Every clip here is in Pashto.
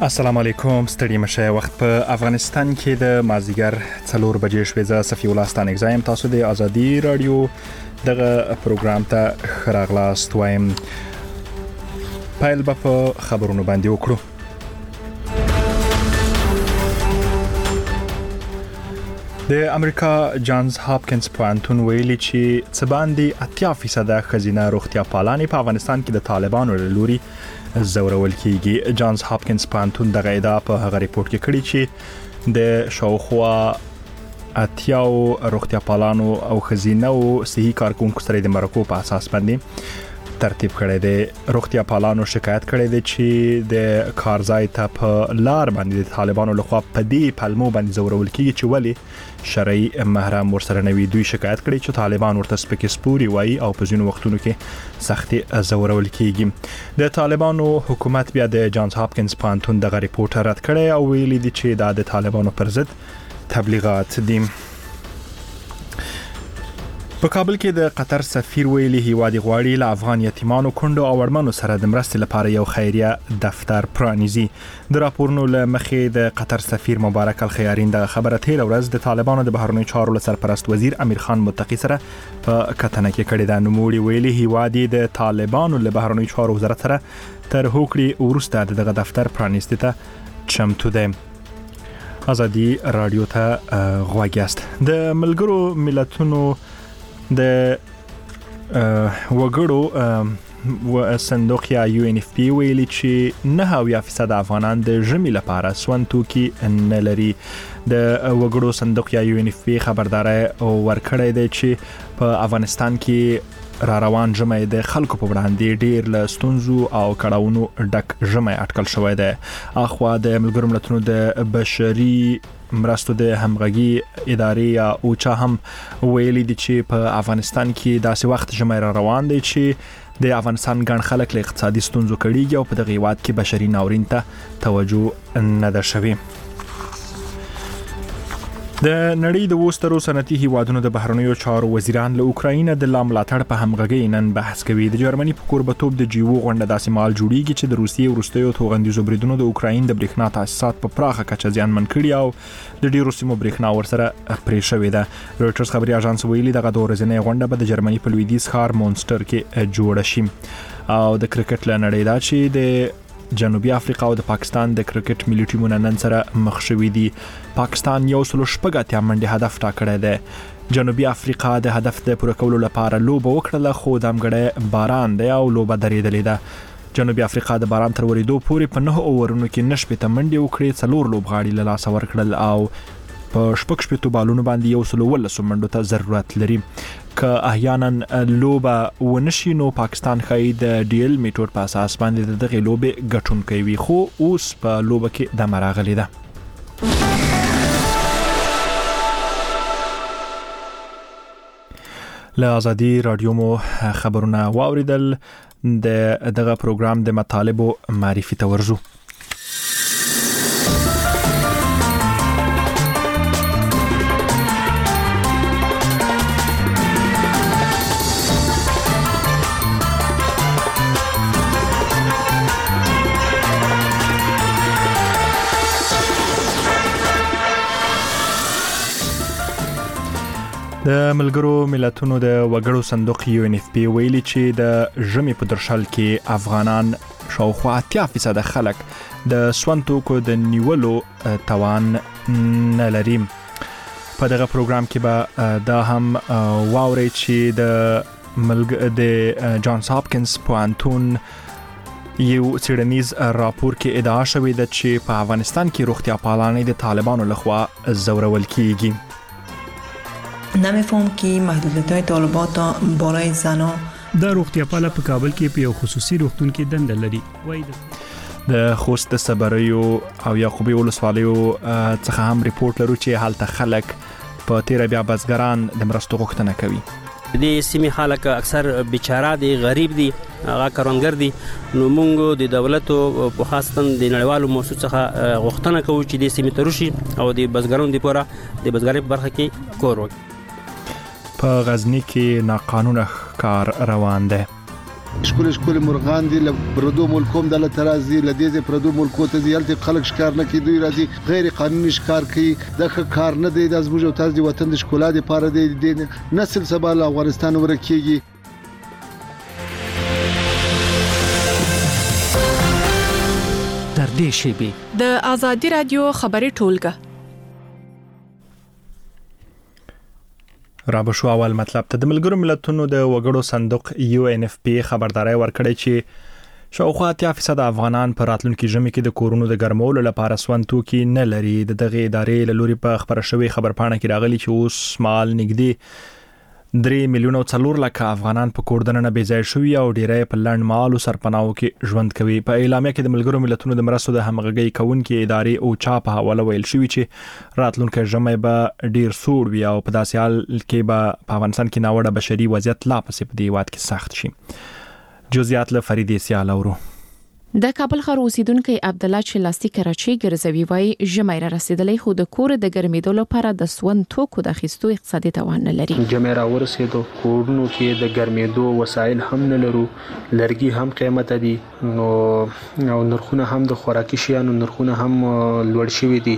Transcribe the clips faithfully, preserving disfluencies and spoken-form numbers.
السلام علیکم، ستړي مشه. وخت په افغانستان کې د مازیګر څلور بجې شوې. زه صفي الله ستانک زایم. تاسو د ازادي رادیو دغه پروګرام ته ښه راغلاست وایم. پیل به په خبرونو باندې وکړو. د امریکا جانز هاپکینز پوهنتون ویلي چې څه باندې اتیا فیصده ښځینه روغتیا پالانې په افغانستان کې د طالبانو له لوري زورول کیږي. جانز هاپکینز پوهنتون دغه ادعا په هغه ریپورت کې کړې چې د شاوخوا اتیاو روغتیا پالانو او ښځینه او صحي کارکونکو سره د مرکو په اساس باندې ترتیب کړی دی. روغتیا پالانو شکایت کړی دی چې د کارځای ته په لار باندې د طالبانو لخوا په دې پلمو باندې زورول کیږي چې ولی شرعي محرم ورسره نه وي. دوی شکایت کړی چې طالبان ورته سپکې سپوري وایي او په ځینو وختونو کې سختي زورول کیږي. د طالبانو حکومت بیا د جانز هاپکینز پوهنتون دغه ریپورت رد کړی او ویلي دی چې دا د طالبانو پر ضد تبلیغات دي. په کابل کې د قطر سفیر ویلي هیواد غواړي له افغان یتیمانو کونډو او اړمنو سره د مرستې لپاره یو خیریه دفتر پرانیزي. د راپورونو له مخې د قطر سفیر مبارک الخیارین د خبره تیر ورځ د طالبانو د بهرنیو چارو سرپرست وزیر امیر خان متقی سره په کتنه کې کړې ده. نوموړي ویلي هیواد د طالبانو له بهرنیو چارو وزارت سره تر هوکړې وروسته دغه دفتر پرانیستي ته چمتو دی. ازادي رادیو ته غوږ یاست. د ملګرو ملتونو د وګړو و صندوق یا یو ان اف پی ویلي چې نه اویا فیصد افغانان د ژمي لپاره سون توکي نه لري. د وګړو صندوق یا یو ان اف پی خبرداري ورکړی دی چې په افغانستان کې را روان ژمی د خلکو په وړاندې ډیر له ستونزو او کړاوونو ډک ژمی اټکل شوی دی. اخوا د ملګرو ملتونو د بشري مرستو د همغږي ادارې یا اوچا هم ویلي دي چې په افغانستان کې داسې وخت ژمی را روان دی چې د افغانستان ګڼ خلک له اقتصادي ستونزو کړيږي او په دغه هیواد کې بشري ناورین ته توجه نه ده شوې. د نړۍ د وسترو صنعتي هیوادونو د بهرنیو چارو وزیران له اوکراین د لاملاتړ په همغږي نن بحث کوي. د جرمني په کوربتوب د جیو غونډه داسې مال جوړیږي چې د روسیې وروستیو توغندیزو بریدونو د اوکراین د برېښنا تاسیسات په پراخه کچه زیانمن کړي او د ډیرو سیمو برېښنا ورسره پرې شوې ده. رويټرز خبري اژانس ویلي دغه د ورځنۍ غونډه به د جرمني په لویدیځ ښار مونستر کې جوړه شي. او د کرکټ له نړۍ دا چې د جنوبي افریقا او د پاکستان د کرکټ ملي ټیمونو نن سره مخ شوي دي. پاکستان یو سل شپږ اتیا منډه هدف ټاکړی دی. جنوبي افریقا د هدف د پوره کولو لپاره لوبه وکړه خو د امګړې باران دی او لوبه درېدلې ده. جنوبي افریقا د باران تر ورېدو پورې په نه اوورونو کې نشپته منډه وکړي، څلور لوبغاړي له لاسه ورکړل او په شپږ شپږ بالونو باندې یو سل ولس منډو ته ضرورت لري. که احیانا لوبه ونشي نو پاکستان خای د ډیل میټور په اساس باندې دغه لوبه ګټونکی وي، خو اوس په لوبه کې د مراغلی ده. له ازادي رادیو مو خبرونه واوریدل. د دغه پروګرام د مطالبو معرفي ته ورځو. د ملګرو ملتونو د وګړو صندوق یو ان اف پی ویلي چې د ژمي په درشل کې افغانان شاوخوا اتیا فیصد خلک د سون توکو د نیولو توان نه لري. په دغه پروګرام کې به دا هم واوري چې د ملګ د جانز هاپکینز پوهنتون یو څېړنیز راپور کې ادعا شوې ده چې په افغانستان کې روغتیا پالانې د طالبانو لخوا زورول کیږي. نمیفهم که محدودیت‌های طالبات بالای زنا د روغتیا پاله په کابل کې په یو خصوصي روغتون کې دنده لري. وایي د خوست صبریو او یعقوبی ولسوالیو څخه هم ریپورت لرو چې هلته خلک په تیر بیا بزګران د مرستو غوښتنه کوي. د سیمې خلک اکثر بیچاره دي، غریب دي، هغه کروندګر دي. نو موږ د دولت او خاصتا د نړیوالو موسسو څخه غوښتنه کوو چې د سیمې تروشي او د بزګرانو لپاره د بزګرۍ په برخه کې کور وکړي. په غزنی کې ناقانونه کار روان دی. شکل شکل مرغان دي له پردو ملکوم د لترازي لدې پردو ملکو ته ځل خلک شکار نه کوي، دوی راځي غیر قانوني شکار کوي. دا کار نه دی د زموږ او تاسو د وطن د ښکلا لپاره دی، د نسل سبا له افغانستان ورکیږي. در دې شیبې د ازادي رادیو خبري ټولګه را بشو اول مطلب ته د ملګرو ملتونو د وګړو صندوق یو ان اف پی خبرداري ورکړې چې شاوخوا اتیا فیصد افغانان په راتلونکي ژمي کې د کورونو د ګرمولو لپاره سون توکي نه لري. د دغه ادارې له لوري په خبره شوی خبرپاڼه کې راغلي چې اوس مال نږدې درې میلیونه او څلور لکه افغانان په کوردن نه بيځای شوی او ډیری په لند مال او سرپناو کې ژوند کوي. په اعلامیه کې د ملګرو ملتونو د مرستو د همغږي کونکي ادارې او چا په حواله ویل شوی چې راتلونکي ژمي به ډیر سوړ وي او په داسې حال کې به په افغانستان کې ناوړه بشري وضعیت لا پسې په دی واد کې سخت شي. جزئیات له فریدې سیال اورو. د کابل ښار اوسیدونکو عبد الله چې لاستي کراچي ګرځوي وای ژمي را رسیدلې خو د کور د ګرمېدو لپاره د سون توکو د اخیستو اقتصادي توان نه لري. ژمي را ورسېدو کورونو کې د ګرمېدو وسایل هم نه لرو، لرګي هم قیمت دي، نو او نرخونه هم د خوراکي شیانو نرخونه هم لوړ شوي دي،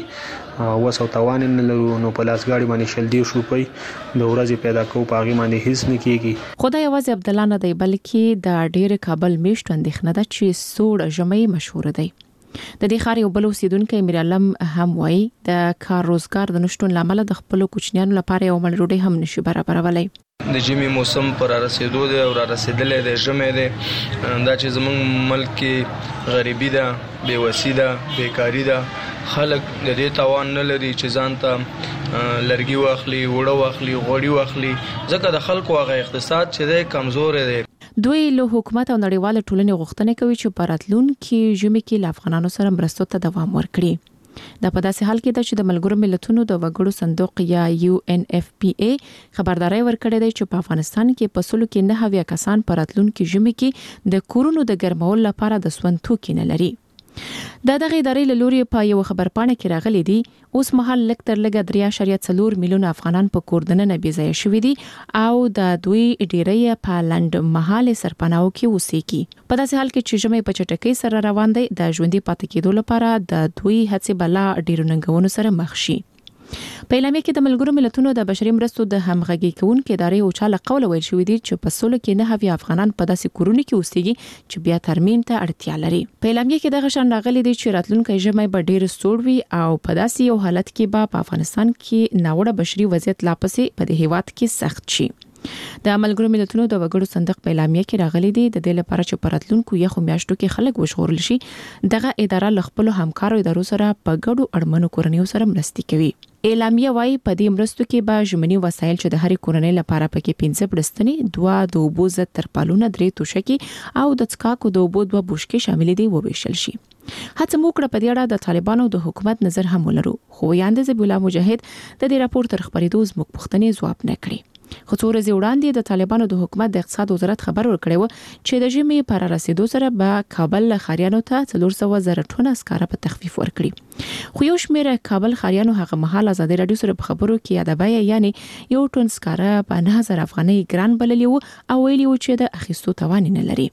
وسو توان نه لرو. نو په لاسګاډي باندې شل دی شو پي د ورځې پیدا کوو پاغي باندې هیڅ نه کیږي. خدای یوازې عبد الله نه دی بلکې د ډېر کابل میشت اندېښنه ده چې سوړ ژمي مشهور دی. د دې ښار یو بل اوسیدونکو امیر علم هم وایي د کار روزګار د نشټون لامل د خپل کوچنیانو لپاره یو مل روډي هم نشي برابرولای. د ژمي موسم پر رسیدو دی او را رسیدلې د ژمي دی، دا چې زمونږ ملک کې غریبي ده، بیوسی ده، بیکاری ده، خلک د دې توان نه لري چې ځان ته لرګي واخلي، وړه واخلي، غوړي واخلي، ځکه د خلکو هغه اقتصاد چې دی کمزور دی. دوی له حکومت او نړیوال ټولنې غوښتنه کوي چې په راتلونکي ژمي کې له افغانانو سره مرستو ته دوام ورکړي. دا په داسې حال کې ده چې د ملګرو ملتونو د وګړو صندوق یا یو ان اف پی ای خبرداري ورکړې ده چې په افغانستان کې په سلو کې نه هویا کسان په راتلونکي ژمي کې د کورونو د ګرمولو لپاره د سون توکي نه لري. دا دغه ادارې له لوري په یو خبرپاڼه کې راغلي دي اوس مهال لک تر لګه درې اعشاریه څلور میلیونه افغانان په کوردن نه بيځای شوي دي او د دوی ډیری په لند مهال سرپناو کې اوسېږي. په داسې حال کې چې ژمي په چټکۍ سره روان دي د ژوندۍ پاتې کېدو لپاره د دوی هڅې بلا ډیرو ننګونو سره مخ شي. په اعلامیه کې د ملګرو ملتونو د بشري مرستو د همغږي کونکو ادارې او چاله قول ویل شوې دي چې په سلو کې نه هوی افغانان په داسې کورونو کې اوسېږي چې بیا ترمیم ته اړتیا لري. په اعلامیه کې دغه شان راغلي دي چې راتلونکي ژمي به ډیر سوړ وي او په داسې یو حالت کې به په افغانستان کې ناوړه بشري وضعیت لا پسې په دې هیواد کې سخت شي. د ملګرو ملتونو د وګړو صندوق په اعلامیه کې راغلي دي د دې لپاره چې په راتلونکو یخو میاشتو کې خلک وژغورل شي دغه اداره له خپل همکارو ادارو سره په ګډو اړمنو کورنیو سره مرستې کوي. اعلامیه وايي په دې مرستو کې به ژمنی وسایل چې د هرې کورنۍ لپاره پکې پنځه بړستنې، دوه د اوبو ضد ترپالونه، درې توشکې او د څښاکو د اوبو دوه بوشکې شامل دي وویشل شي. هڅه مو کړه په دې اړه د طالبانو د حکومت نظر هم ولرو، خو یاند ذبیح الله مجاهد د دې راپور تر خبرېدو زموږ پوښتنې ځواب نه کړي. خو څو ورځې وړاندې د طالبانو د حکومت د اقتصاد وزارت خبر ورکړی و چې د ژمي پر رسیدو سره به کابل خاریانو ته څلور سوه زره ټنه اسکاره په تخفیف ورکړي. خو یو شمېر کابل خاریانو هغه مهال ازادي رادیو سره په خبرو کې یادوي یعنی یو ټن اسکاره په نه هزار افغانۍ ګران بللی وو او ویلي وو چې د اخیستو توان نه لري.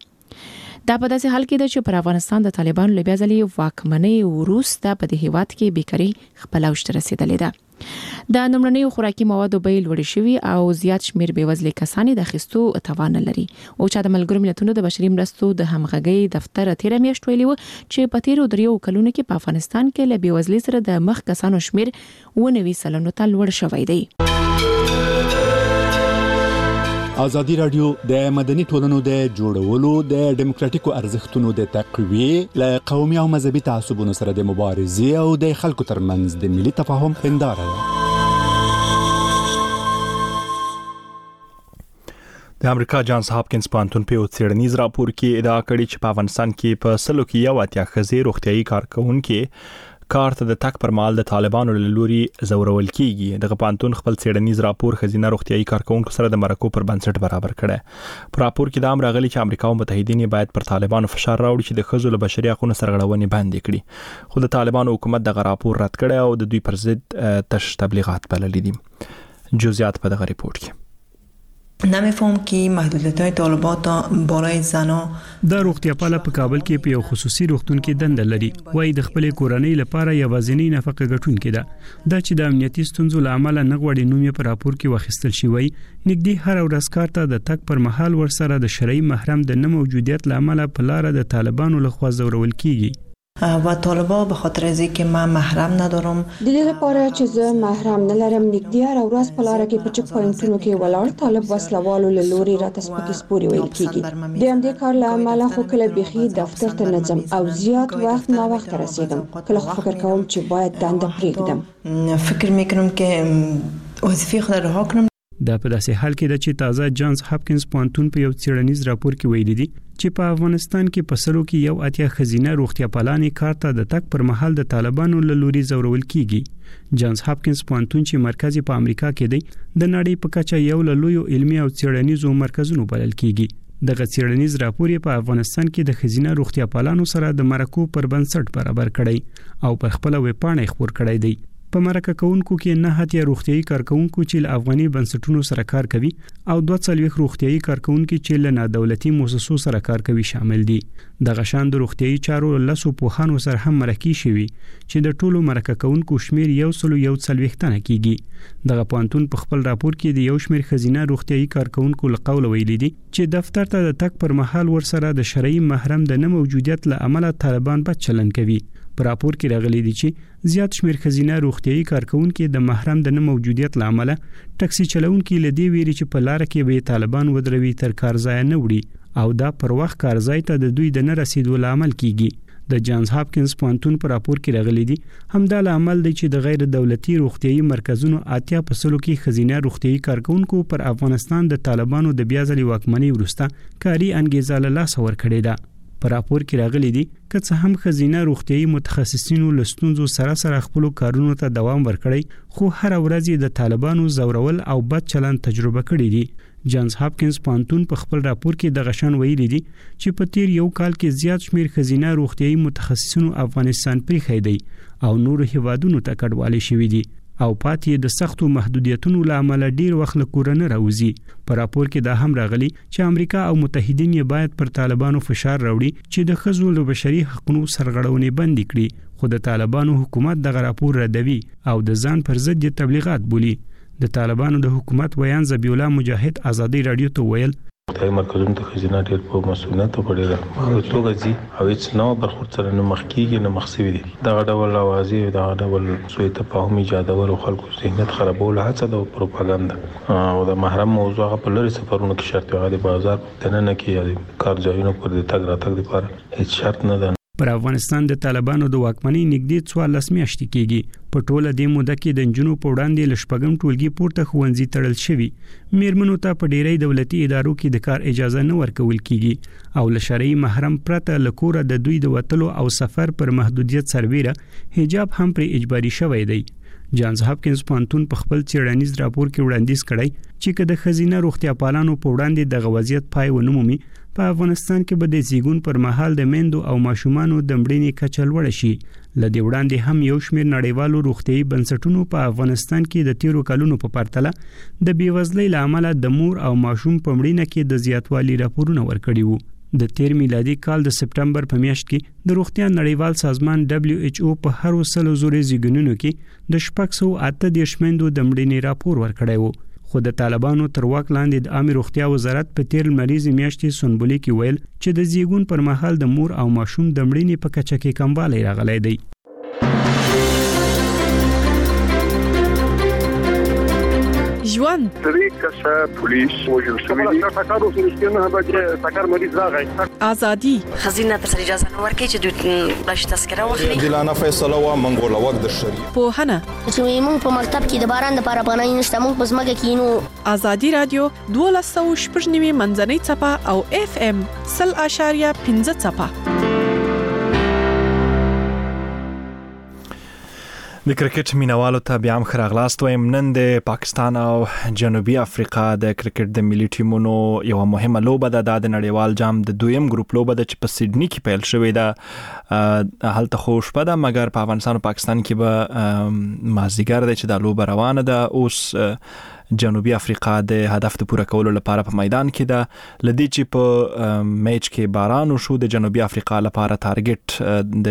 دا په داسې حال کې ده چې پر افغانستان د طالبانو له بیا ځلې واکمنۍ وروسته په دې هیواد کې بیکاري خپل اوج ته رسیدلې ده. د نمرنیو خوراکي موادو بیې لوړې شوي او زیات شمیر بېوزلې کسان د اخیستو توان لري. او چې د ملګرو ملتونو د بشري مرستو د همغږۍ دفتر تیر میاشت ویلي و چې په تیرو دریو کلونو کې په افغانستان کې له بېوزلۍ سره د مخ کسانو شمیر نوي سلنو ته لوړ شوی دی. ازادي رادیو د مدني ټولنو د جوړولو د ډیموکراتیکو ارزښتونو د تقویې له قومي او مذهبي تعصبونو سره د مبارزې او د خلکو ترمنځ د ملي تفاهم هنداره ده. د امریکا جانز هاپکینز پوهنتون په څېړنیز راپور کې ادعا کړې چې په افغانستان کې په سلو کې یو اتیا ښځې روغتیايي کارکونکي کار ته د تک پر مال د طالبانو له لوري زورول کیږي. دغه پوهنتون خپل څېړنیز راپور ښځینه روغتیايي کارکونکو سره د مرکو پر بنسټ برابر کړی. په راپور کې دا هم راغلي چې امریکا او متحدین باید پر طالبانو فشار راوړي چې د ښځو له بشري حقوقو سرغړونې بندې کړي. خو د طالبانو حکومت دغه راپور رد کړی او د دوی پر ضد تش تبلیغات بللي دي. جزئیات په دغه ریپورت کې. نمیفهم که محدودیت‌های طالبات بالای زنا دا روغتیا پاله په کابل کې په یو خصوصي روغتون کې دنده لري وایي د خپل کورنۍ لپاره یوازینی نفقه ګټونکې ده دا چې د امنیتي ستونزو له امله نه غوړي نوم یې په راپور کې واخیستل شوی نږدې هر ورځ کار ته د تک پر مهال ورسره د شرعي محرم د نه موجودیت له امله په لار د طالبانو لخوا زورول کیږي و طالبا به خاطر از اینکه من محرم ندارم د دې لپاره چې زه محرم نه لرم نږدې هر ورځ په لار کې په چک پوینټونو کې ولاړ طالب وسلوالو له لوري راته سپکې سپوري ویل کیږي د همدې کار له امله خو کله بيخي دفتر ته نه ځم او زیات وخت نا وخت رسیدم کله خو فکر کوم چې باید دنده پرېږدم فکر میکنم که وظیفه خود رها کنم دا په داسې حال کې د چې تازه جانز هاپکینز پوهنتون په یو څېړنیز راپور کې ویلي دي چې په افغانستان کې په سلو کې یو اتیا خزینه روغتیا پالانې کار ته د تک پر مهال د طالبانو له لوري زورول کیږي جانز هاپکینز پوهنتون چې مرکزي په امریکا کې دی د نړۍ په کچه یو له لویو علمي او څېړنیزو مرکزونو بلل کیږي دغه څېړنیز راپور په افغانستان کې د خزینه روغتیا پالانو سره د مرکو پر بنسټ برابر کړي او پر خپل ویب پاڼه خبر کړی دی په مرکه کونکو کې نه هتیا روغتيایي کارکونکو چې له افغاني بنسټونو سره کار کوي او دوه څلويخ روغتيایي کارکونکو چې له نادولتي مؤسسو سره کار کوي شامل دي د غشان د روغتيایي چارو لاسو پوهانو سره هم مرکه شوي چې د ټولو مرکه کونکو شمیر یو سلو یو څلويخ تنه کیږي دغه پوهنتون په خپل راپور کې د یو شمیر خزینه روغتيایي کارکونکو له قول ویلي دي چې دفتر ته د تک پر مهال ورسره د شرعي محرم د نه موجودیت له امله طالبان بد چلن کوي په راپور کې راغلي دي چې زیات شمیر خزینه روغتيایي کارکونکو د محرم د نه موجودیت لامل ټاکسي چلونکو لدی ویري چې په لار کې به طالبان ودروي تر کارځای نه وړي او دا پر وخت کارځای ته د دوی د نه رسیدو لامل کیږي د جانز هاپکینز پوهنتون په راپور کې راغلي دي همدا لامل دی چې د غیر دولتي روغتيایي مرکزونو اتیا په سلو کې خزینه روغتيایي کارکونکو پر افغانستان د طالبانو د بیا ځلې واکمنۍ وروسته کاری انګیزه له لاس ور کړې ده په راپور کې راغلي دي که څه هم خزینه روغتيایي متخصصینو لستونزو سره سره خپل کارونو ته دوام ورکړي خو هر ورځ د طالبانو زورول او بد چلن تجربه کړي دي جانز هاپکینز پوهنتون په خپل راپور کې د غشن ویلي دي چې په تیر یو کال کې زیات شمیر خزینه روغتيایي متخصصینو افغانستان پرې خېدي او نور هیوادونو ته کډوالي شوي دي او پاتې د سختو محدودیتونو لامل ډیر وخت له کورنۍ راوځي په راپور کې دا هم راغلي چې امریکا او متحدین یې باید پر طالبانو فشار راوړي چې د ښځو له بشري حقوقو سرغړونې بند کړي خو د طالبانو حکومت دغه راپور ردوي او د ځان پر ضد تبلیغات بولي د طالبانو د حکومت ویان ذبیح الله مجاهد ازادي رادیو ته ویل د مرکزونو ته خزینه ډېر په مسؤلیت په ډېر او توګه ځي او هیڅ نو برخورد سره نه مخ کیږي نه مخسوي دي دا ډول اوازې دا ډول سوء تفاهم ایجادول او خلکو ذهنیت خرابول هڅه د پروپاګاندا او د محرم موضوع په لری سفرونو کې شرط هغه د بازار تننه کې کار ځایونو پر د تګ راتګ لپاره هیڅ شرط نه ده پر افغانستان د طالبانو د واکمنۍ نږدې څوارلس میاشتې کېږي په ټوله د موده کې د جنونو په وړاندې لشپګم ټولګي پورته خوندزي تړل شوی میرمنو ته په ډیری دولتي ادارو کې د کار اجازه نه ورکول کیږي او له شرعي محرم پرته لکوره د دوی د وټلو او سفر پر محدودیت سربیره حجاب هم پر اجباري شوی دی جانز هاپکینز پوهنتون په خپل څېړنیز راپور کې وړاندیز کړی چې که د خزینه روغتیا پالانو په وړاندې د غوازیت پای ونومي په افغانستان کې به د زیګون پر مهال د میندو او ماشومانو د مړینې کچه لوړه شي لدې وړاندې هم یو شمېر نړیوالو روغتيایي بنسټونو په افغانستان کې د تیرو کلونو په پرتله د بیوزلۍ له امله د مور او ماشوم په مړینه کې د زیاتوالي راپورونه ورکړي وو د تیر میلادي کال د سپټمبر په میاشت کې د روغتیا نړیوال سازمان دبليو ایچ او په هر وسلو زوري زیګونونو کې د شپږ سوه اته دیرش میندو د مړینې راپور ورکړی وو خو د طالبانو تر واک لاندې د عامه روغتیا وزارت په تیر مریض میاشتې سنبولي کې ویل چې د زیګون پر مهال د مور او ماشوم د مړینې په کچه کې کموالی راغلی دی ژوند درې کسه پولیس وژل شوي دي تاکارو سره به تاکار مریض راغی ازادي خزینه تر اجازه نه ورکړي چې دوی بلش تذکره واخلي دلانه فیصله وا منګول وخت د شری په هنه چې موږ په مکتب کې د باران د لپاره پناه نشته موږ په ځمکه کې نو ازادي رادیو دوه سوه شپږ نیمه منځنۍ چپه او اف ام صفر اشاریه پنځه چپه د کرکټ مینوالو ته بیا هم خراغلاست وایم نن د پاکستان او جنوبي افریقا د کرکټ د ملي ټیمونو یو مهمه لوبه ده د نړیوال جام د دویم ګروپ لوبه ده چې په سیدنی کې پیل شوې ده هلته خوش پده مګر په افغانستان او پاکستان کې به مازیګر ده چې د لوبه روانه ده اوس جنوبي افریقا د هدف د پوره کولو لپاره په میدان کې ده. لدی چې په میچ کې باران شو د جنوبي افریقا لپاره ټارګټ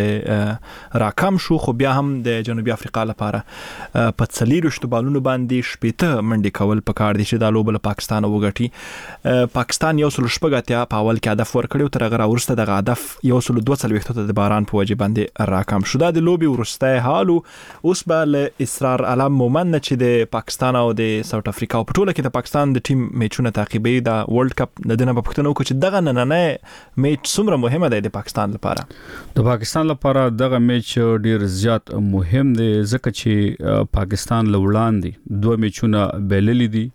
د راکم شو، خو بیا هم د جنوبي افریقا لپاره په څلورشت بالونو باندې شپږ منډي کول پکار دي چې د لوبل پاکستان وګټي. پاکستان یو سل شپږ په اول کې هدف ورکړو، تر هغه ورسته د هدف یو سل دوه څلوېښت ته د باران په وجه باندې راکم شو. دا د لوبي ورسته حالو اوس به له اسرار علم مومن چې د پاکستان او د ساوث افریقا په ټوله کې د پاکستان د ټیم میچونه تعقیبي د ورلد کپ د دنه په پښتنو کې چې دغه نننه میچ څومره مهمه ده د پاکستان لپاره. د پاکستان لپاره دغه میچ ډیر زیات مهم دی ځکه چې پاکستان لوړاندې دوه میچونه بللې دي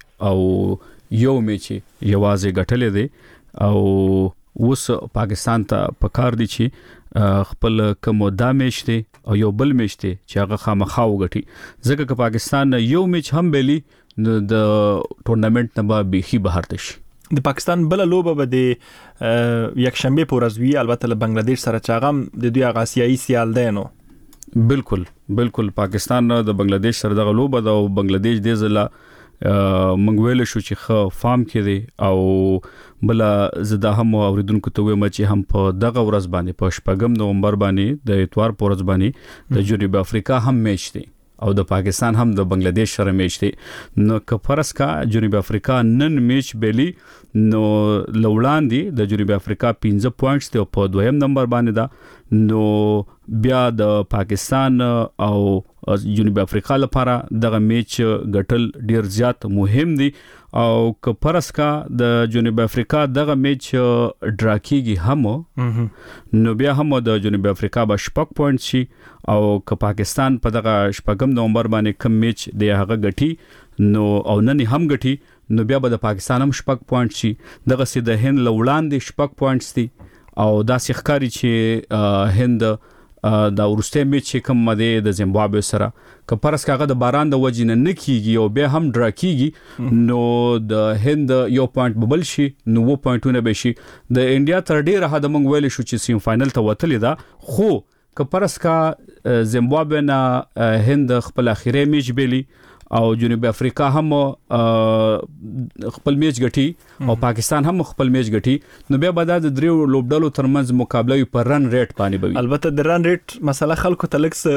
او یو میچ یوازې ګټلې دي او اوس پاکستان ته پکار دي چې خپل کوم دا میچ دی او یو بل میچ دی چې هغه خامخا وګټي، ځکه چې پاکستان یو میچ هم بلی نو د ټورنمنت نه به بيخي بهر تشي. د پاکستان بل لوبه به د یک شنبه په ورځ وی، البته له بنگلاديش سره چاغم د دوی آسیایي سیال دی. نو بالکل بالکل پاکستان د بنگلاديش سره دغه لوبه ده او بنگلاديش د زله منګویل شو چې خ فارم کې دی او بل زدا هم اوریدونکو ته وایم چې هم په دغه ورځ باندې په شپږم نومبر باندې د اتوار په ورځ باندې د جنوبي افریقا هم میچ دی او د پاکستان هم د بنگلاديش سره میچ دی. نو کفرس کا جنوبي افریقا نن میچ بیلی نو لوړاندې د جنوبي افریقا پنځه پوینټس ته په دویم نمبر باندې دا، نو بیا د پاکستان او جنوبي افریقا لپاره دغه میچ ګټل ډیر زیات مهم دي او کفرس کا د جنوبي افریقا دغه میچ ډرا کیږي هم نو بیا هم د جنوبي افریقا به شپږ پوینټ شي او که پاکستان په دغه شپږم نومبر باندې کم میچ دی هغه ګټي نو او نن هم ګټي نو بیا به د پاکستان هم شپږ پوینټ شي. دغه سي د هند لوړاندې شپږ پوینټس دي او دا سخکاری چې هند دا ورسته میچ کوم مده د زیمبابوے سره که پرس کاغه د باران د وجې نه نکیږي او به هم ډرا کیږي نو د هند یو پوینټ ببل شي نو و پوینټونه به شي. د انډیا تر ډیره حد موږ ویل شو چې سیم فائنل ته وتلې ده، خو که پرس کا زیمبابوے نه هند خپل اخیری میچ بیلی او جنوبي افریقا هم خپل میچ ګټي او پاکستان هم خپل میچ ګټي نو بیا به د دریو لوبډلو ترمنځ مقابله په رن ریټ باندې بوي. البته د رن ریټ مسله خلکو ته لکس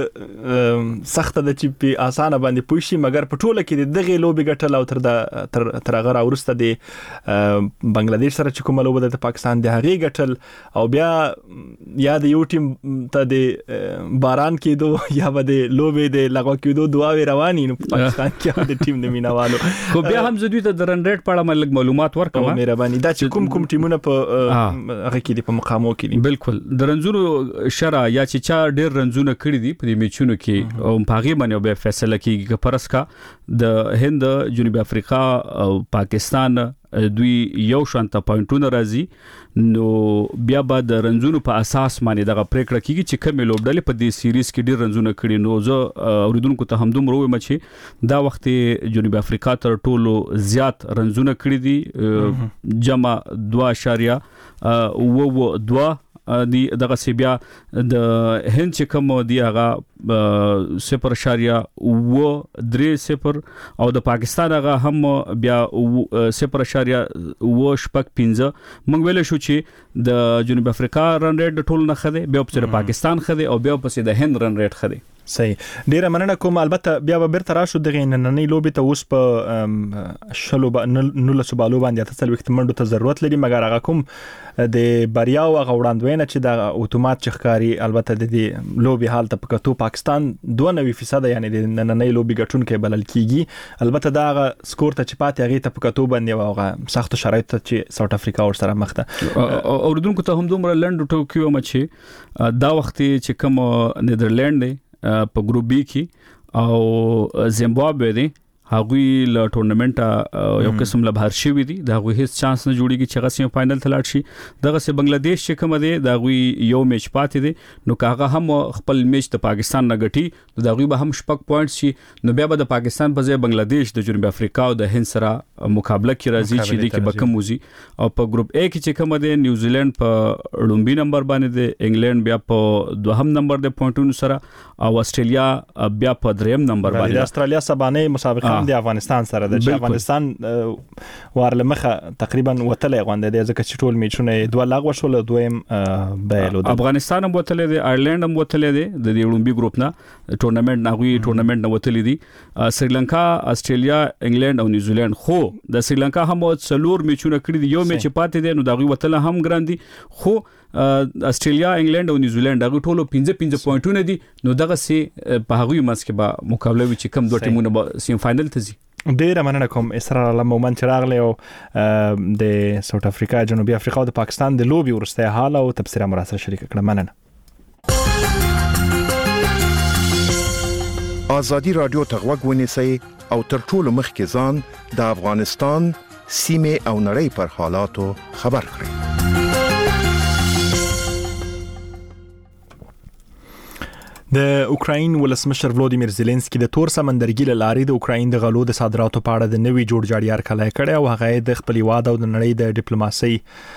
سخت د چې په اسانه باندې پوښي، مګر په ټوله کې دغه لوبي ګټل او تر د تر تر هغه ورسته د بنگلاديش سره چې کومه لوبه د پاکستان د هغه ګټل او بیا یا د یو ټیم ته د باران کېدو یا به د لوبي د لغوه کېدو دعاوي رواني نو پاکستان کې د ټیم د مینوالو خو بیا هم زدوی ته د رن ریټ په اړه ملګ معلومات ورکوم. مهرباني دا چې کوم کوم ټیمونه په هغه کې دي په مقامو کې دي. بالکل د رنزونو شرع یا چې چا ډېر رنزونه کړی دي په میچونو کې او په هغه باندې به فیصله کیږي چې پرس کا د هند جنوبي افریقا او پاکستان دوی یو شانته پوینټونه راځي نو بیا به د رنزونو په اساس باندې دغه پریکړه کیږي چې کوم لوبډلې په دې سیریز کې ډیر رنزونه کړي. نو زه اوریدونکو ته هم دومره وایم چې دا وخت جنوبي افریقا تر ټولو زیات رنزونه کړي دي، جمع دوه اشاریه و دوه دی دغه سی بیا د هند چې کوم دی هغه صفر اشاریه و درې صفر او د پاکستان هغه هم بیا صفر اشاریه و شپږ پنځه. موږ ویل شو چې د جنوبي افریقا رن ریټ د ټول نه خده بیا په پاکستان خده او بیا په د هند رن ریټ خده. صحیح، ډیره مننه کوم. البته بیا به بیرته راشو دغه نننۍ لوبې ته اوس په شلو نو له سبالو باندې تاسو وخت منډو ته ضرورت لري، مګر هغه کوم د بریا او غوړاندوینه چې د اتومات چخکاری البته د دې لوبي حالت په کتو پاکستان دوه نوي فیصد یعنی د نننۍ لوبي ګټونکو بلل کیږي. البته دا غ سکور ته چې پاتې هغه ته په کتو باندې واغه سخت شرایط چې ساوث افریقا ور سره مخ ده. اوردونکو ته هم دومره لند ټوکیو مچ دا وخت چې کوم نیدرلند دی په ګروپ بی کې او زیمبابوے دی هغوی له ټورنمنټ یو قسم له بهر شوی دي، دا هغوی هیڅ چانس نه جوړیږي چې هغه سیم فائنل ته لاړ شي. دغه سه بنگلاديش چې کوم دی دا هغوی یو میچ پاتې دي نو کاغه هم خپل میچ د پاکستان نه ګټي نو دا هغوی به هم شپږ پوینټ شي نو بیا به د پاکستان په ځای بنگلاديش د جنوبي افریقا او د هند سره مقابله کې راځي چې د کې بکم وزي. او په ګروپ اے کې چې کوم دی نیوزیلند په لومبي نمبر باندې دی، انګلند بیا په دوهم نمبر د پوینټونو سره او استرالیا بیا په دریم نمبر باندې. د استرالیا سبانه مسابقه هم د افغانستان سره د افغانستان وارلمخه تقریبا وتلې غونډه د ځکه چې ټول میچونه دوه لغوه شول دویم بایلو افغانستان هم وتلې دي آیرلند هم وتلې دي د دې اولمپیک ګروپ نه ټورنمنت نه وی ټورنمنت نه وتلې دي سریلانکا استرالیا انګلند او نیوزیلند خو د سریلانکا هم څلور میچونه کړی دي یو میچ پاتې دي نو دا وی وتل هم ګراندي خو استرالیا انګلند او نیوزیلند هغه ټولو پنځه پنځه پوینټونه دي نو دغه سي په هغه مس کې به مقابله وي چې کم دوه ټیمونه به سیم فائنل ته ځي. ډیر مننه کوم اسرار الله مومن چراغ له د ساوث افریقا جنوبي افریقا او د پاکستان د لوبي ورسته حال او تفسیر مراسل شریک کړه. مننه. آزادی رادیو تغوږ ونیسئ او تر ټولو مخکې ځان د افغانستان سیمه او نړۍ پر حالاتو خبر کړئ. د اوکراین ولسمشر ولودیمیر زيلنسکي د تور سمندرګي لارې د اوکراین د غلو د صادراتو په اړه د نوي جوړ جاړی هرکلی کړي او هغه د خپل واده او د نړۍ د ډیپلوماسي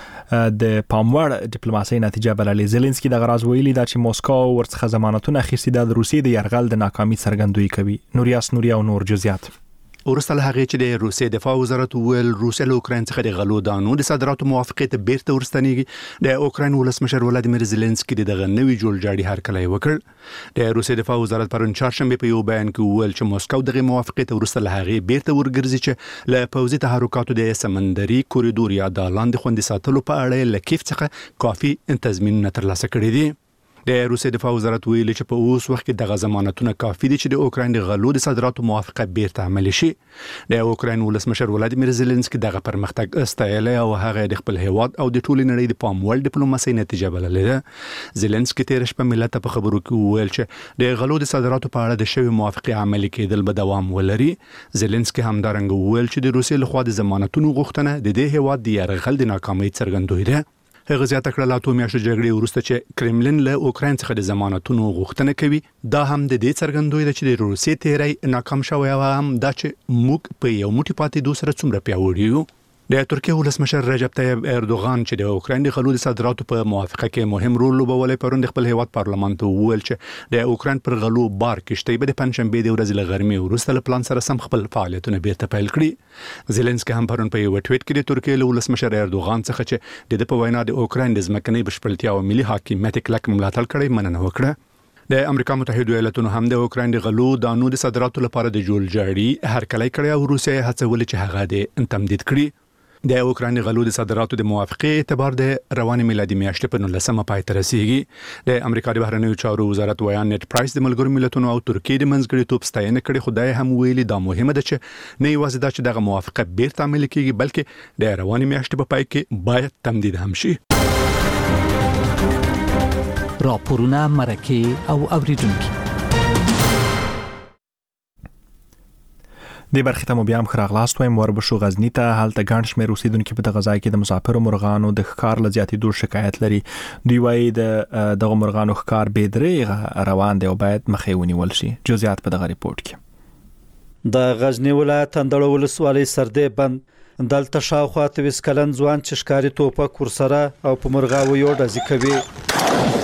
د پاموړ ډیپلوماسي نتیجه بللې. زيلنسکي د غراز ویلي دا چې موسکو ورڅخه ضمانتونه اخیستي د روسیې د يرغل د ناکامي څرګندوي کوي. نوریاس نوریا او نور جزئیات. ورسته له هغه چې د روسیې دفاع وزارت ویل روسیه له اوکراین څخه د غلو دانو د صادراتو موافقت بیرته ورستنیږي. د اوکراین ولسمشر ولادیمیر زيلنسکي دغه نوي جوړ جاړی هرکلی وکړ. د روسیې دفاع وزارت پرون چهارشنبه په یو بیان کې ویل چې موسکو دغه موافقت ورسته له هغه بیرته ورګرځي چې له پوځي تحرکاتو د سمندري کوریډور یا د لاندې خوندې ساتلو په اړه له کیف څخه کافي تضمینونه ترلاسه کړي دي. د روسیې دفاع وزارت ویلي چې په اوس وخت کې دغه ضمانتونه کافي دي چې د اوکراین د غلو د صادراتو موافقه بیرته عملي شي. د اوکراین ولسمشر ولادیمیر زيلنسکي دغه پرمختګ استایله او هغه د خپل هیواد او د ټولې نړۍ د پاموړ ډیپلوماسي نتیجه بللې ده. زيلنسکي تیر شپه ملت په خبرو کې ویل چې د غلو د صادراتو په اړه د شوی موافقه عملي کېدل به دوام ولري. زيلنسکي همدارنګه ویل چې د روسیې لخوا د ضمانتونو غوښتنه د دې هیواد د یرغل د ناکامۍ څرګندوي ده. هغه زیاته کړه لا اتو میاشتې جګړې وروسته چې کرملین له اوکراین څخه د ضمانتونو غوښتنه کوي دا هم د دې څرګندوي ده چې د روسیې تیری ناکام شوی او هم دا چې موږ په یو موټی پاتې دوه سره څومره پیاوړي یو. د ترکیه ولسمشر رجب طیب اردوغان چې د اوکراین د غلو د صادراتو په موافقه کې مهم رول لوبولی پرون د خپل هیواد پارلمان ته وویل چې د اوکراین پر غلو بار کشتۍ به د پنځشنبه د ورځې له غرمې وروسته له پلان سره سم خپل فعالیتونه بیرته پیل کړي. زيلنسکي هم پرون په یو ټویټ کې د ترکیه له ولسمشر اردوغان څخه چې د په وینا د اوکراین د ځمکنۍ بشپړتیا او ملي حاکمیت کلک ملاتړ کړي مننه وکړه. د امریکا متحده ایالاتونو هم د اوکراین د غلو دانو د صادراتو لپاره د جوړ جاړی هرکلی کړی او روسیه هڅولې چې هغه د تمدید کړي. د اوکراین غلو د صادراتو د موافقه اعتبار د رواني میلادي میاشتې په نولسمه پای ته رسیدي. د امریکا د بهرنیو چارو وزارت ویان نت پرایس د ملګرو ملتونو او ترکیه د منځګړیتوب ستاینه کړې خدای هم ویلي دا مهمه ده چې نه یوازې دا چې دغه موافقه بیرته عملي کیږي بلکې د رواني میاشتې په پای کې باید تمدید هم شي. راپورونه مرکه او اوریدونکو د برخې ته مو بیا هم خراغلاست وایم وربشو غزنی ته هلته ګڼ شمېر اوسیدونکو په دغه ځای کې د مسافرو مرغانو د ښکار له زیاتېدو شکایت لري. دوی وایي د دغه مرغانو ښکار بې دریغه روان دی او باید مخې ونیول شي. جزئیات په دغه ریپورت کې. د غزنی ولایت اندړ ولسوالۍ سردې بند دلته شاوخوا اووه کلن ځوان چې ښکاري توپک ورسره او په مرغاویو ډزې کوي.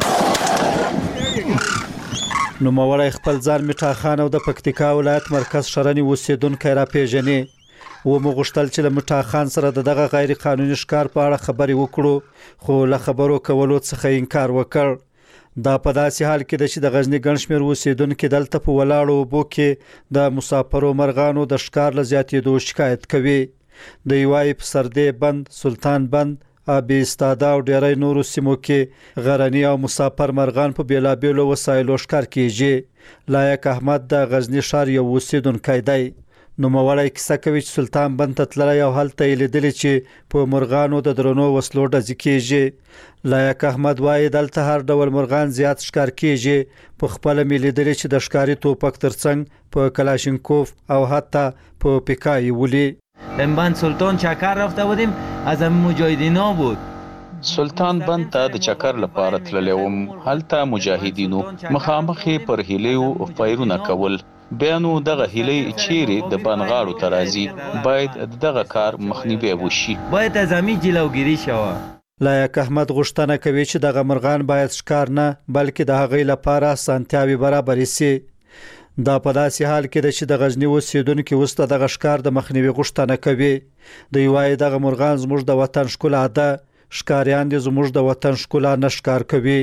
نو موړی خپل ځان میټا خان او د پکتیکا ولایت مرکز شرنی اوسیدونکو را پیژنې و مغشتل چې له میټا خان سره دغه غیر قانوني ښکار په اړه خبرې وکړو خو له خبرو کولو څخه انکار وکړ. دا په داسې حال کې چې د غزنی ګڼ شمېر اوسیدونکو دلته په ولاړو اوبو کې د مسافرو مرغانو د ښکار له زیاتېدو شکایت کوي. د یوای په سردې بند سلطان بند ابي استاده او ډیری نورو سیمو کې غرنی او مسافر مرغان په بیلابیلو وسایلو ښکار کیږي. لایق احمد د غزنی ښار یو اوسیدونکی دی. نو موړی کیسه کوي چې سلطان بند ته تللی او هلته یې لیدلی چې په مرغانو د درنو وسلو ډزې کیږي. لایق احمد وایي دلته هر ډول مرغان زیات ښکار کیږي. په خپله مې لیدلی چې د ښکاري توپک ترڅنګ په کلاشینکوف او حتی په پیکای ولی. بند سلطان چکر رفته بودیم از مجاهدینا بود. سلطان بند ته د چکر لپاره تللی وم. هلته مجاهدینو مخامخې پر هیلیو فایرونه کول. بیا نو دغه هیلی چیرې د بنغاړو ته راځي باید دغه کار مخنیوی وشي. باید از همې جلوګیری شوه. لایق احمد غوښتنه کوي چې دغه مرغان باید ښکار نه بلکې د هغې لپاره اسانتیاوې برابرې شي. دا په داسې حال کې چې د غزنی اوسیدونکو وسته د غشکار د مخنیوي غوښتنه کوي. دوی وایي دغه مرغان زموږ د وطن ښکلا ده، ښکاریان دي زموږ د وطن ښکلا نه ښکار کوي.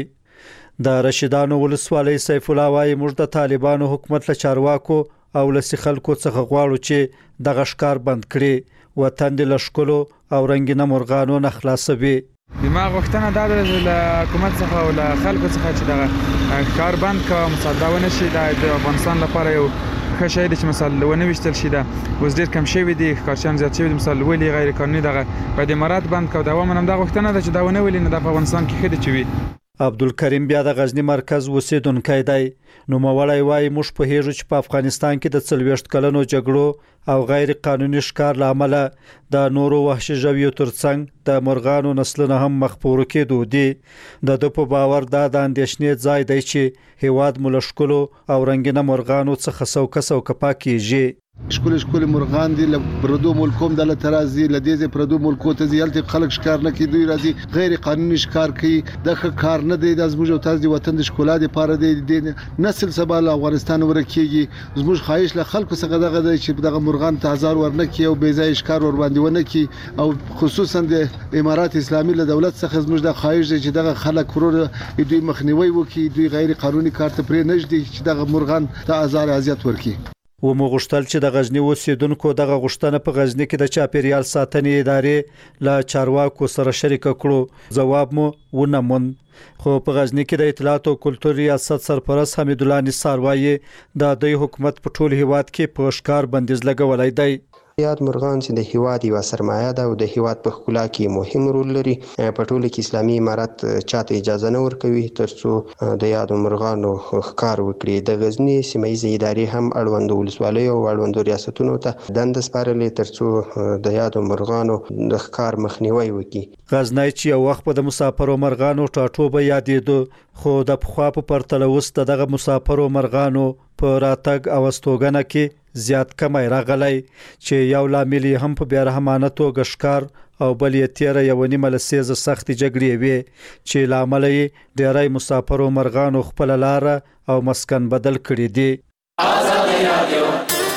د رشیدانو ولسوالۍ سیف الله وایي موږ د طالبانو حکومت له چارواکو او لسی خلکو څخه غواړو چې د غشکار بند کړي، وطن د لشکلو او رنگینه مرغانو نه خلاصوي. دماغ وختنه دا د حکومت څخه او له خلکو څخه چې دا کار بند کا مصادونه شي د افغانستان لپاره یو ښه شی دی چې مثلا ونه وشتل شي. دا اوس ډیر کم شوی دی، کارشان زیات شوی دی، مثلا ویلي غیر قانوني دغه په دې مراد بند کا دا ومنم دا وختنه ده چې دا ونه ویلي نه د افغانستان کې خېد چوي. عبدالکریم بیا د غزنی مرکز اوسیدونکی دی. نو موړی وای موږ په هیڅ چې په افغانستان کې د څلويشت کلنو جګړو او غیر قانوني ښکار لامل د نورو وحشي ژویو ترڅنګ د مرغانو نسلونه هم مخپور کېدو دي. د د په باور دا د اندېښنې ځای دی چې هیواد ملشکلو او رنگینه مرغانو څخه سوکه سوکه پاکیږي. شکل شکل مرغان دي له پردو ملکوم د لترازي لدیزه پردو ملکو ته ځلته خلک شکار نه کوي، دوی راځي غیر قانوني شکار کوي. د کار نه دی د زموږ او تاسو د وطن د شکولات لپاره دی نسل سبا له افغانستان ورکیږي. زموږ خواهش له خلکو څخه دغه دی چې دغه مرغان ته هزار ورنه کوي او بې ځای شکار ور باندې ونه کوي. او خصوصا د امارات اسلامي له دولت څخه زموږ د خواهش دی چې دغه خلک ورور دوی مخنیوي وکړي، دوی غیر قانوني کار ته پرې نشدي چې دغه مرغان ته هزار اذیت ورکړي. و مو غوښتل چې د غزنی اوسیدونکو دغه غوښتنه په غزنی کې د چاپیریال ساتنې ادارې له چارواکو سره شریک کړو. جواب مو ونه مون. خو په غزنی کې د اطلاعات او کلتور ریاست سرپرست حمید الله نثار وایي د دوی حکومت په ټول هیواد کې په ښکار بندیز لګولای دی. یاد مرغان چې د هیواد یو سرمایه ده او د هیواد په ښکلا کې مهم رول لري. په ټوله کې اسلامي امارت چاته اجازه نه ورکوي ترڅو د یاد مرغانو ښکار وکړي. د غزنی سیمایي ادارې هم اړوند ولسوالۍ او اړوند ریاستونو ته دند سپارلې ترڅو د یاد مرغانو د ښکار مخنیوي وکړي. غزنی چې یو وخت په د مسافرو مرغانو ټاټوبه یادېدو، خو د پخوا په پرتله اوس دغه مسافرو مرغانو په راتګ او استوګنه کې زیات کمی راغلی چې یو لامل هم په بیا رحمانه توګه ښکار او بل یې تیره یو نیمه لسیزه سختې جګړې وې چې لامل یې ډیری مسافرو مرغانو خپل لار او مسکن بدل کړي دي. آزادي رادیو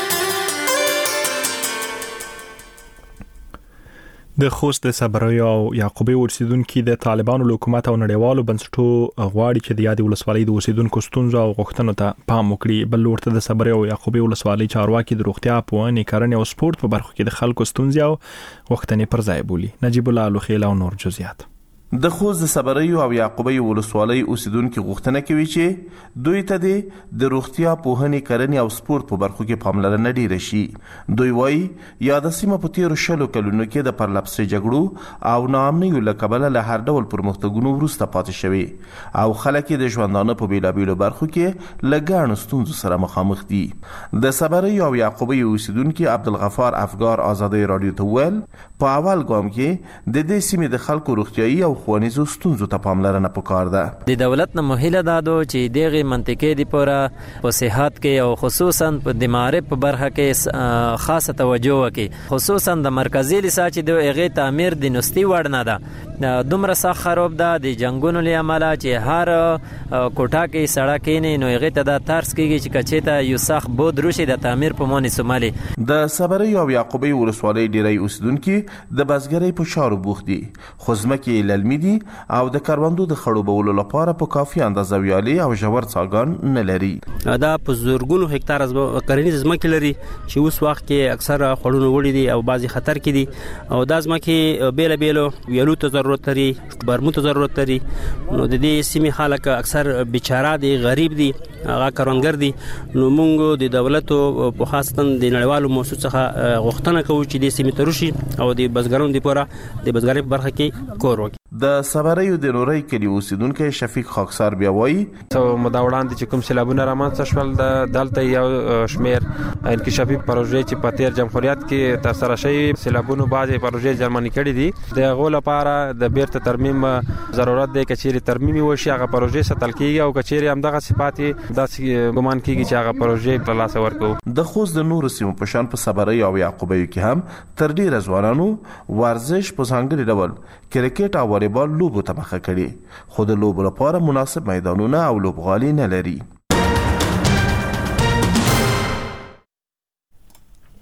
د خوست د صبریو او یعقوبي اوسیدونکو د طالبانو حکومت او نړیوالو بنسټونو غواړي چې د یادې ولسوالۍ د اوسیدونکو ستونزو او غوښتنو ته پام وکړي. بل ورته د صبریو او یعقوبي ولسوالۍ چارواکي د روغتیا، پوهنې، کرنې او سپورت په برخو کې د خلکو ستونزې او غوښتنې پر ځای بولي. نجیب الله لوخیل او نور جزئیات. د خوست د صبریو او یعقوبي ولسوالۍ اوسیدونکو غوښتنه کوي چې دوی ته د روغتیا، پوهنې، کرنې او سپورت په برخو کې پاملرنه ډیره شي. دوی وایي یاد سیمه په تیرو شلو کلونو کې د پرلپسې جګړو او ناامنیو له کبله له هر ډول پرمختګونو وروسته پاتې شوي او خلک د ژوندانه په بیلابیلو برخو کې له ګڼو ستونزو سره مخامخ دي. د صبریو او یعقوبي اوسیدونکو عبدالغفار افګار آزادۍ رادیو ته ویل په اول ګام کې د دې سیمې د خلکو روغتیايي او خوانیزو ستونزو ته پاملرنه پکار ده. د دولت نه مهله دادو چې دغه منطقې دی پوره په صحت کې او خصوصا په دماغ په برخه کې خاصه توجه وکړي. خصوصا د مرکزی لسا چې د هغه تعمیر د نستی وړ نه ده، دومره سخت خراب ده د جنگونو لامل چې هر کوټه کې سړک نه نو هغه ته د ترس کېږي چې کچته یو سخت بود روشي د تعمیر په مونږ سومالي. د صبریو او یعقوبي ولسوالۍ ډیری اوسیدونکو د بزګرۍ په شارو بوخت دي. خو ځمکې للمي دي او د کروندو د خړوبولو لپاره په کافي اندازه ویالي او ژور څاګان نه لري. دا په زورګونو هکتار کرنیز ځمکې لري چې اوس وخت کې اکثر خړونو وړي دي او بعضي خطر کې دي او د ځمکې بیل بیل ویالو ته ضرورت لري، برمو ته ضرورت لري. نو د دې سیمې خلک اکثر بیچاره دي، غریب دي، هغه کروندګر دي. نو موږ د دولت او په خاصه د نړیوالو موسسو څخه غوښتنه کوو چې د سیمې ترشي او د بزګرانو لپاره د بزګرۍ په برخه کې کور وکړي. د صبریو د نورۍ کلی اوسیدونکو شفیق خاکسار بیا وایي څو مداوړان دي چې کوم سیلابونه رامنځته شول د دلته یو شمیر انکشافي پروژې چې په تیر جمهوریت کې تر سره شوي سیلابونو بعضې پروژې جرمني کړي دي. د هغو لپاره د بیرته ترمیم ضرورت دی. کچېرې ترمیم وشي هغه پروژې ساتل کېږي او کچېرې همدغه صفات داسې ګمان کېږي چې هغه پروژې په لاس ورکړو. د خوست د نورو سیمو په شان په صبریو او یعقوبیو کې هم تر ډیره ځوانانو ورزش په ځانګړي ډول کرکټ او والیبال لوبو ته مخه کړي، خو د لوبو لپاره مناسب میدانونه او لوبغالي نه لري.